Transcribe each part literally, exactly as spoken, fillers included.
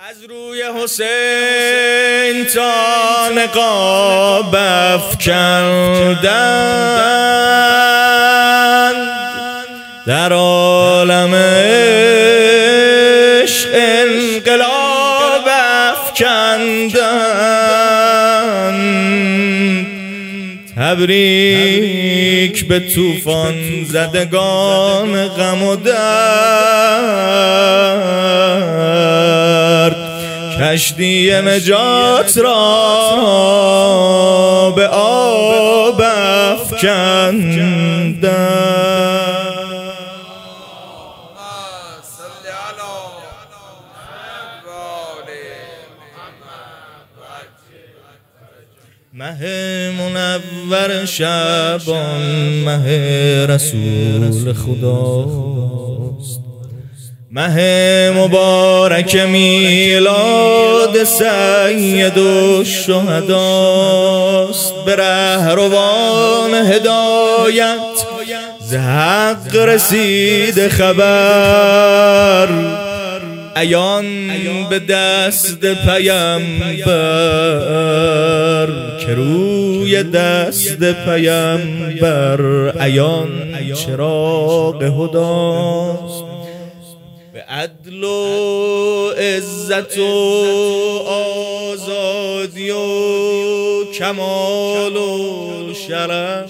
از روی حسین تا نقاب افکندند، در عالم عشق انقلاب افکندند. تبریک به طوفان زدگان غم و درد، کشتی نجات را به آب افکندند. مه منور شعبان مه رسول خداست، مه مبارک میلاد سید الشهداست. به رهروان هدایت ز حق رسید خبر، عیان به دست پیامبر که روی دست پیامبر عیان چراغ هداست. به عدل و عزت و آزادی و کمال و شرف،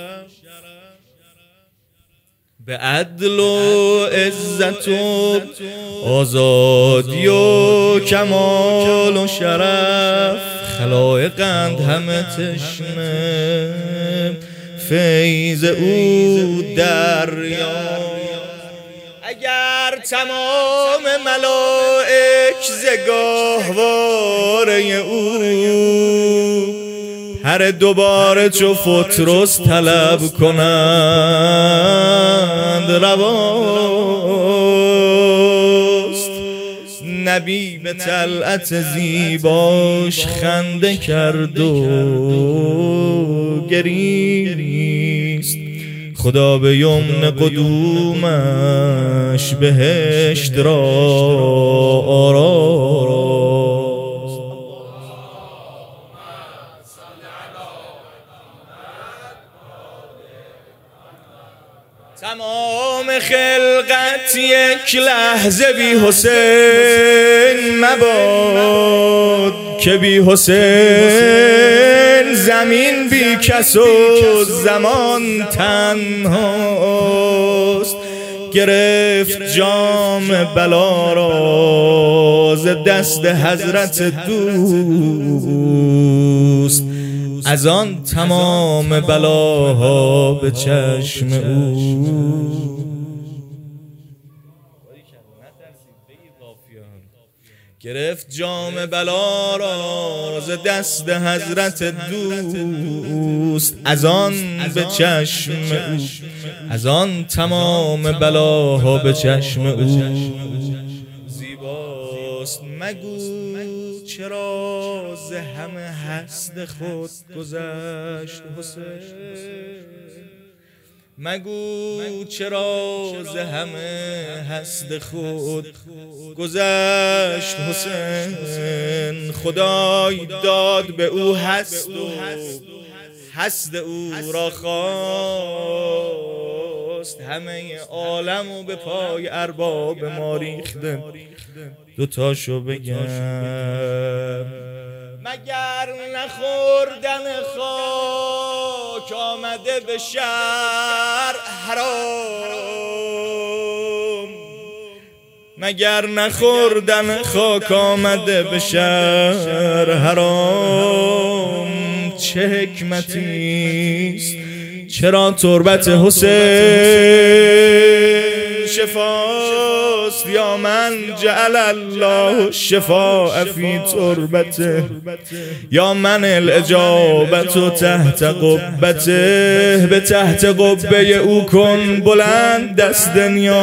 به عدل و عزت و آزادی و کمال و شرف، خلایقند همه تشنه فیض او دریا. اگر تمام ملائک ز گاهواره او هر دوباره چو فترس طلب کنند، رواست. نبی به طلعت زیباش خنده کرد و گریست، خدا به یمن قدومش بهشت را آراست. تمام خلقت یک لحظه بی حسین مباد، که بی حسین زمین بی کس و زمان تنهاست. گرفت جام بلا را ز دست حضرت دوست، از آن تمام بلاها به چشم او. گرفت جام بلا را ز دست حضرت دوست، از آن به چشم او، از آن تمام بلاها به چشم او. زیباست مگو چرا ز همه حسد خود گذشت حسین، مگو چرا ز همه حسد خود گذشت حسین. خدای داد به او حسد و حسد او را خواست، همه عالم و به پای ارباب ما ریخته. دوتاشو بگم مگر نخوردن خاک آمده به شهر حرام، مگر نخوردن خاک آمده به شهر حرام. چه حکمتیست چرا تربت حسین شفاست، یا من جعل الله شفاء فی تربته، یا من الاجابت تحت قبته. به تحت قبه او کن بلند دست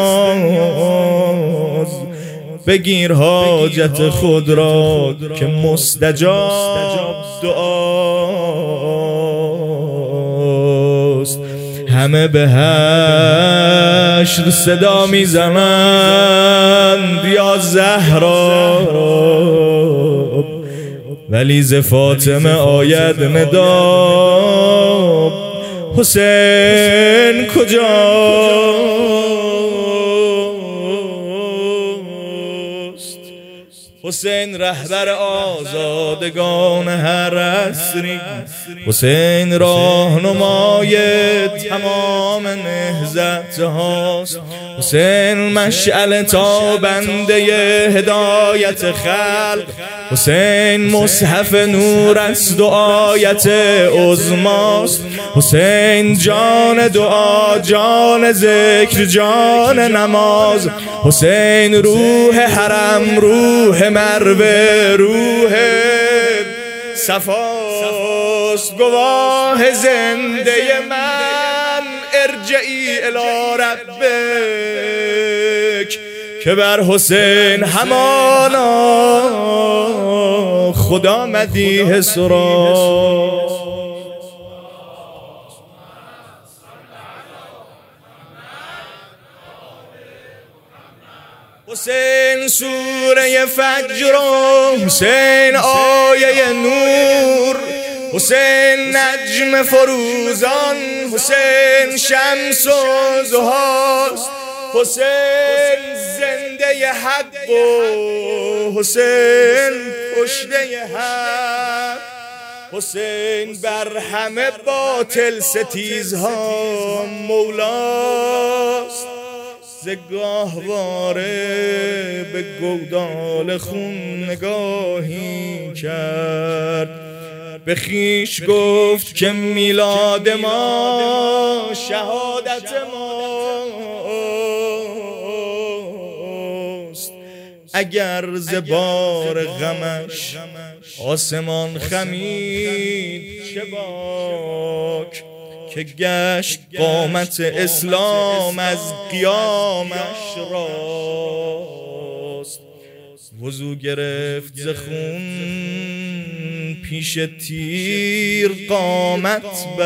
نیاز، بگیر حاجت خود را که مستجاب دعاست. همه به حشر صدا میزنند یا زهرا ولی ز فاطمه آید ندا حسین کجاست؟ حسین رهبر آزادگان هر عصری، حسین راهنمای تمام نهضت هاست، حسین مشعل تابنده هدایت خلق، حسین مصحف نور است و آیت عظماست، حسین جان دعا، جان ذکر، جان نماز، حسین روح حرم، روح مروه، روح صفاست. گواه زنده من ارجعی الی ربک که بر حسین همانا خدا مدیح سرا. حسین سوره فجر، حسین آیه نور، حسین نجم فروزان، حسین شمس و ضحاست، حسین زنده حق و حسین کشته حق، حسین بر همه باطل ستیزها مولاست. ز گاهواره به گودال خون نگاهی کرد، به خویش گفت که میلاد ما شهادت ماست. اگر ز بار غمش آسمان خمید چه باک، که گشت قامت اسلام از قیامش راست. وضو گرفت ز خون پیش تیر قامت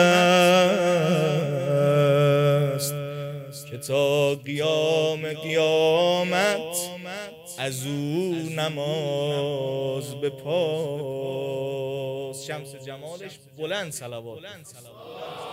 بست، که تا قیام قیامت از او نماز به پاس. شمس جمالش بلند صلوات.